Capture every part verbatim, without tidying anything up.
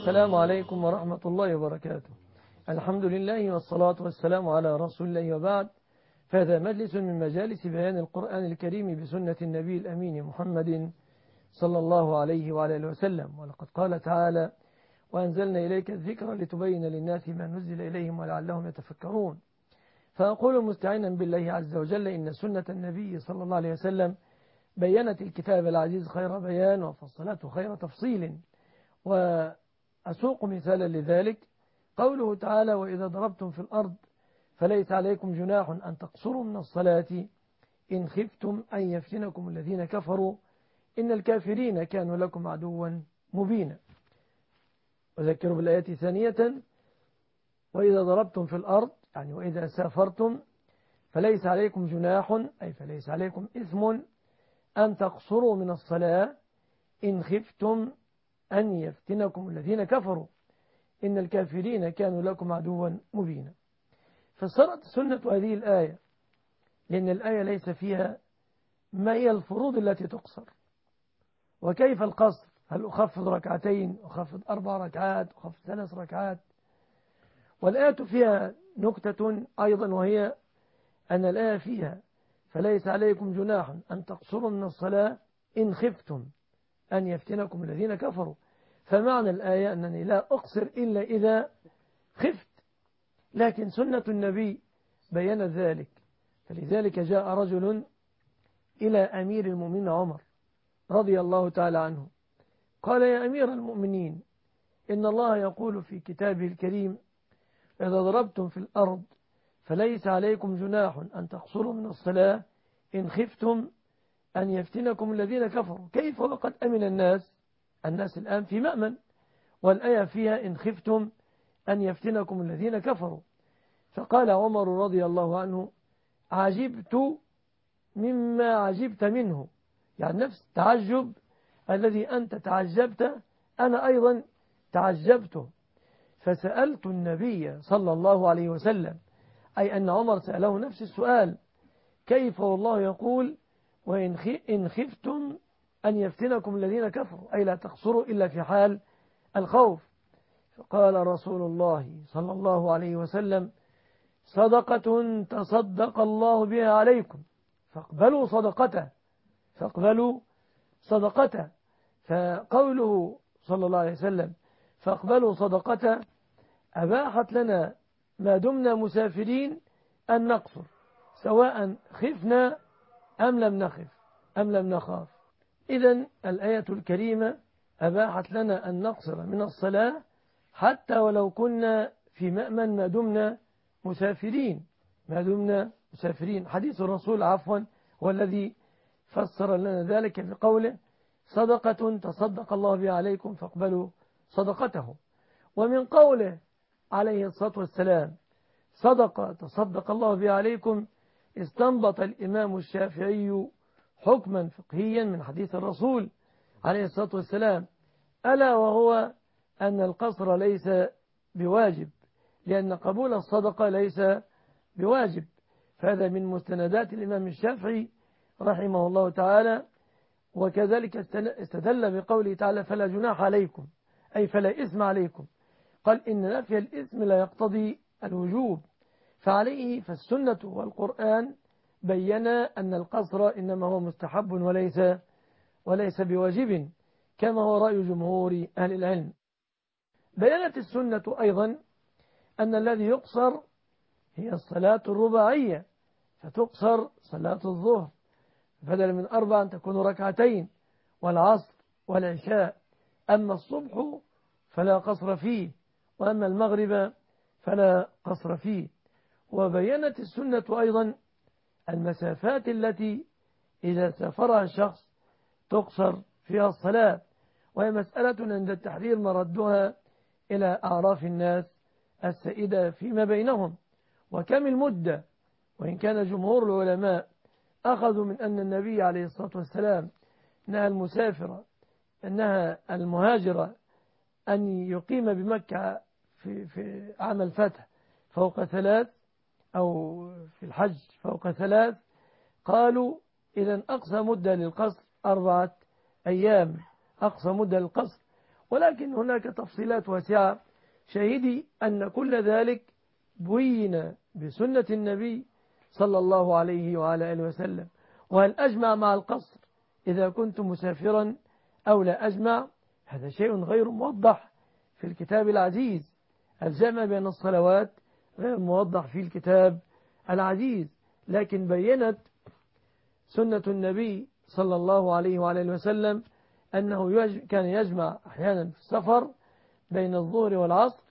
السلام عليكم ورحمة الله وبركاته. الحمد لله والصلاة والسلام على رسول الله وبعد، فهذا مجلس من مجالس بيان القرآن الكريم بسنة النبي الأمين محمد صلى الله عليه وعلى آله وسلم. ولقد قال تعالى: وأنزلنا إليك الذكر لتبين للناس ما نزل إليهم ولعلهم يتفكرون. فأقول مستعينا بالله عز وجل إن سنة النبي صلى الله عليه وسلم بيّنت الكتاب العزيز خير بيان وفصلته خير تفصيل. وأسوق مثالا لذلك قوله تعالى: وإذا ضربتم في الأرض فليس عليكم جناح أن تقصروا من الصلاة إن خفتم أن يفتنكم الذين كفروا إن الكافرين كانوا لكم عدوا مبينا. وذكروا بالآية ثانية: وإذا ضربتم في الأرض، يعني وإذا سافرتم، فليس عليكم جناح، أي فليس عليكم إثم أن تقصروا من الصلاة إن خفتم أن يفتنكم الذين كفروا إن الكافرين كانوا لكم عدوا مبينا. فصارت سنة هذه الآية، لأن الآية ليس فيها ما هي الفروض التي تقصر وكيف القصر، هل أخفض ركعتين، أخفض أربع ركعات، أخفض ثلاث ركعات. والآية فيها نكتة أيضا، وهي أن الآية فيها فليس عليكم جناح أن تقصروا من الصلاة إن خفتم أن يفتنكم الذين كفروا. فمعنى الآية أنني لا أقصر إلا إذا خفت، لكن سنة النبي بيّنت ذلك. فلذلك جاء رجل إلى أمير المؤمنين عمر رضي الله تعالى عنه، قال: يا أمير المؤمنين، إن الله يقول في كتابه الكريم: إذا ضربتم في الأرض فليس عليكم جناح أن تقصروا من الصلاة إن خفتم أن يفتنكم الذين كفروا. كيف وقد أمن الناس الناس الآن في مأمن، والآية فيها إن خفتم أن يفتنكم الذين كفروا. فقال عمر رضي الله عنه: عجبت مما عجبت منه، يعني نفس التعجب الذي أنت تعجبت أنا أيضا تعجبته. فسألت النبي صلى الله عليه وسلم، أي أن عمر سأله نفس السؤال: كيف والله يقول وإن خفتم أن يفتنكم الذين كفروا، أي لا تقصروا إلا في حال الخوف. فقال رسول الله صلى الله عليه وسلم: صدقة تصدق الله بها عليكم فاقبلوا صدقته فاقبلوا صدقته. فقوله صلى الله عليه وسلم فاقبلوا صدقته أباحت لنا ما دمنا مسافرين أن نقصر، سواء خفنا أم لم نخف أم لم نخاف. إذن الآية الكريمة أباحت لنا أن نقصر من الصلاة حتى ولو كنا في مأمن ما دمنا مسافرين ما دمنا مسافرين. حديث الرسول عفوا والذي فسر لنا ذلك بقوله: صدقة تصدق الله بها عليكم فاقبلوا صدقته. ومن قوله عليه الصلاة والسلام: صدقة تصدق الله بها عليكم، استنبط الإمام الشافعي حكما فقهيا من حديث الرسول عليه الصلاة والسلام، ألا وهو أن القصر ليس بواجب، لأن قبول الصدقة ليس بواجب. فهذا من مستندات الإمام الشافعي رحمه الله تعالى. وكذلك استدل بقوله تعالى: فلا جناح عليكم، أي فلا إثم عليكم. قال: إن نفي الإثم لا يقتضي الوجوب، فعليه فالسنة والقرآن بينا أن القصر إنما هو مستحب وليس وليس بواجب، كما هو رأي جمهور أهل العلم. بيّنت السنة أيضا أن الذي يقصر هي الصلاة الرباعية، فتقصر صلاة الظهر بدل من أربع أن تكون ركعتين، والعصر والعشاء. أما الصبح فلا قصر فيه، وأما المغرب فلا قصر فيه. وبيّنت السنة أيضا المسافات التي إذا سافرها الشخص تقصر فيها الصلاة، وهي مسألة عند التحرير مردها إلى أعراف الناس السائدة فيما بينهم. وكم المدة، وإن كان جمهور العلماء أخذوا من أن النبي عليه الصلاة والسلام نهى المسافر أنها المهاجرة أن يقيم بمكة في, في عام الفتح فوق ثلاث، أو في الحج فوق ثلاث. قالوا إذن أقصى مدة للقصر أربعة أيام، أقصى مدة للقصر. ولكن هناك تفصيلات واسعة. شاهدي أن كل ذلك بين بسنة النبي صلى الله عليه وعلى آله وسلم. وهل أجمع مع القصر إذا كنت مسافرا أو لا أجمع؟ هذا شيء غير موضح في الكتاب العزيز. الجمع بين الصلوات غير موضح في الكتاب العزيز، لكن بينت سنة النبي صلى الله عليه وعلى آله وسلم أنه كان يجمع أحيانا في السفر بين الظهر والعصر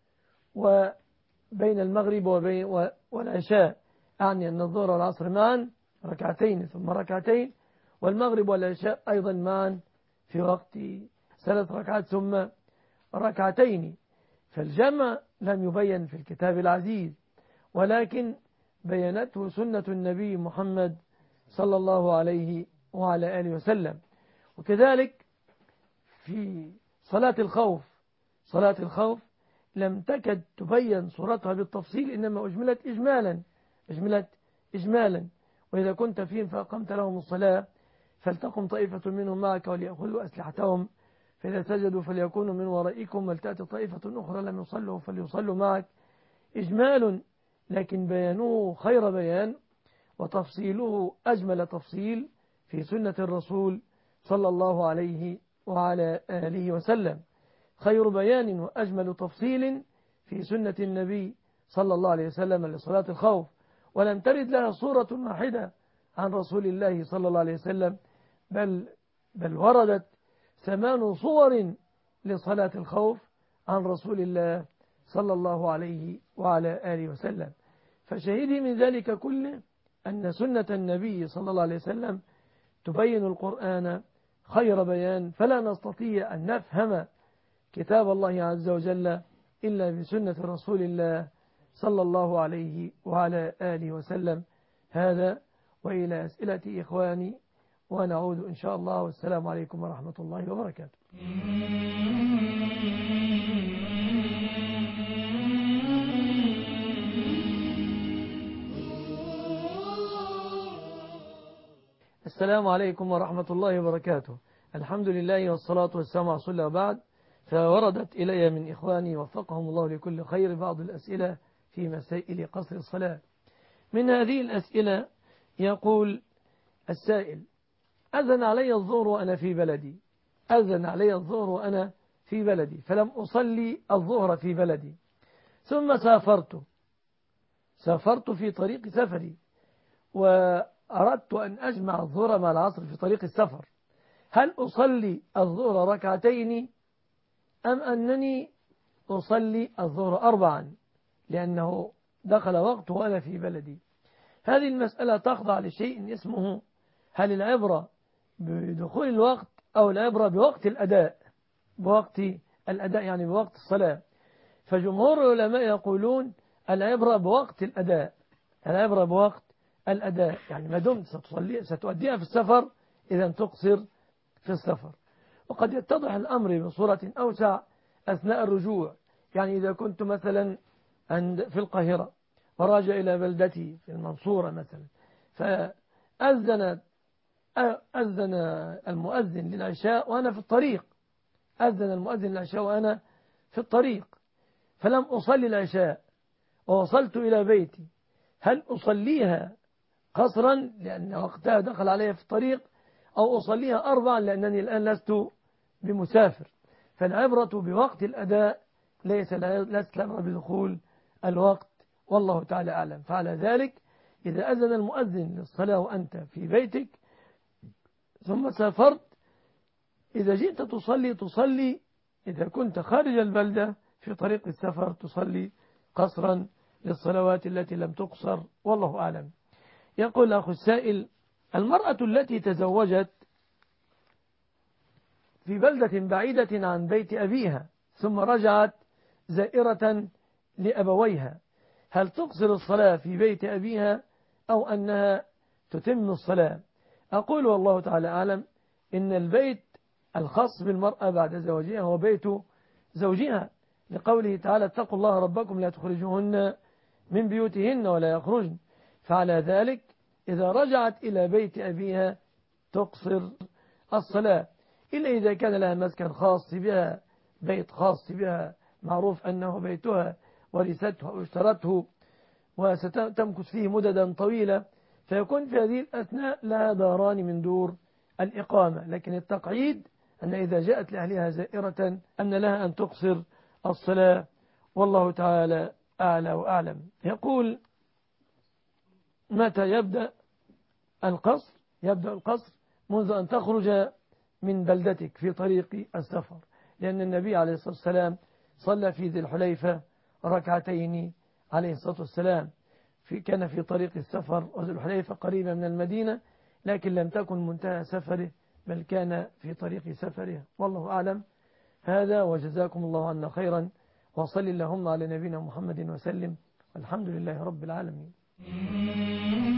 وبين المغرب وبين والعشاء، أعني أن الظهر والعصر معا ركعتين ثم ركعتين، والمغرب والعشاء أيضا معا في وقت ثلاث ركعات ثم ركعتين. فالجمع لم يبين في الكتاب العزيز، ولكن بينته سنة النبي محمد صلى الله عليه وعلى آله وسلم. وكذلك في صلاة الخوف، صلاة الخوف لم تكد تبين صورتها بالتفصيل، إنما أجملت إجمالا أجملت إجمالا وإذا كنت فيهم فأقمت لهم الصلاة فلتقم طائفة منهم معك وليأخذوا أسلحتهم فإذا سجدوا فليكونوا من ورائكم ولتأتي طائفة أخرى لم يصلوا فليصلوا معك. إجمال، لكن بيانوه خير بيان وتفصيله أجمل تفصيل في سنة الرسول صلى الله عليه وعلى آله وسلم. خير بيان وأجمل تفصيل في سنة النبي صلى الله عليه وسلم لصلاة الخوف، ولم ترد لها صورة واحدة عن رسول الله صلى الله عليه وسلم، بل, بل وردت ثمان صور لصلاة الخوف عن رسول الله صلى الله عليه وعلى آله وسلم. فشهدي من ذلك كله أن سنة النبي صلى الله عليه وسلم تبين القرآن خير بيان، فلا نستطيع أن نفهم كتاب الله عز وجل إلا بسنة رسول الله صلى الله عليه وعلى آله وسلم. هذا وإلى أسئلة إخواني ونعود إن شاء الله، والسلام عليكم ورحمة الله وبركاته. السلام عليكم ورحمة الله وبركاته. الحمد لله والصلاة والسلام على رسول الله وبعد. فوردت إلي من إخواني وفقهم الله لكل خير بعض الأسئلة في مسائل قصر الصلاة. من هذه الأسئلة يقول السائل: أذن علي الظهر وأنا في بلدي أذن علي الظهر وأنا في بلدي فلم أصلي الظهر في بلدي، ثم سافرت سافرت في طريق سفري وأردت أن أجمع الظهر مع العصر في طريق السفر، هل أصلي الظهر ركعتين أم أنني أصلي الظهر أربعا لأنه دخل وقت وأنا في بلدي؟ هذه المسألة تخضع لشيء اسمه هل العبرة بدخول الوقت أو العبرة بوقت الأداء بوقت الأداء يعني بوقت الصلاة. فجمهور العلماء يقولون العبرة بوقت الأداء العبرة بوقت الأداء يعني ما دمت ستصلي ستؤديها في السفر إذا تقصر في السفر. وقد يتضح الأمر بصورة أوسع أثناء الرجوع، يعني إذا كنت مثلا عند في القاهرة وراجع إلى بلدتي في المنصورة مثلا، فأذن أذن المؤذن للعشاء وأنا في الطريق أذن المؤذن للعشاء وأنا في الطريق فلم أصلي العشاء ووصلت إلى بيتي، هل أصليها قصرا لأن وقتها دخل علي في الطريق أو أصليها أربعا لأنني الآن لست بمسافر؟ فالعبرة بوقت الأداء ليس لست العبرة بدخول الوقت، والله تعالى أعلم. فعلى ذلك إذا أذن المؤذن للصلاة وأنت في بيتك ثم سافرت، إذا جئت تصلي تصلي إذا كنت خارج البلدة في طريق السفر تصلي قصرا للصلوات التي لم تقصر، والله أعلم. يقول أخو السائل: المرأة التي تزوجت في بلدة بعيدة عن بيت أبيها ثم رجعت زائرة لأبويها، هل تقصر الصلاة في بيت أبيها أو أنها تتم الصلاة؟ أقول والله تعالى أعلم إن البيت الخاص بالمرأة بعد زواجها هو بيت زوجها، لقوله تعالى: اتقوا الله ربكم لا تخرجوهن من بيوتهن ولا يخرجن. فعلى ذلك إذا رجعت إلى بيت أبيها تقصر الصلاة، إلا إذا كان لها مسكن خاص بها بيت خاص بها معروف أنه بيتها ورثته أو اشترته وستمكث فيه مددا طويلة، فيكون في هذه الأثناء لها داران من دور الإقامة. لكن التقعيد أن إذا جاءت لأهلها زائرة أن لها أن تقصر الصلاة، والله تعالى أعلى وأعلم. يقول: متى يبدأ القصر؟ يبدأ القصر منذ أن تخرج من بلدتك في طريق السفر، لأن النبي عليه الصلاة والسلام صلى في ذي الحليفة ركعتين عليه الصلاة والسلام، في كان في طريق السفر، وذي الحليفة قريبة من المدينة، لكن لم تكن منتهى سفره بل كان في طريق سفره، والله أعلم. هذا وجزاكم الله عنا خيرا، وصل اللهم على نبينا محمد وسلم، والحمد لله رب العالمين.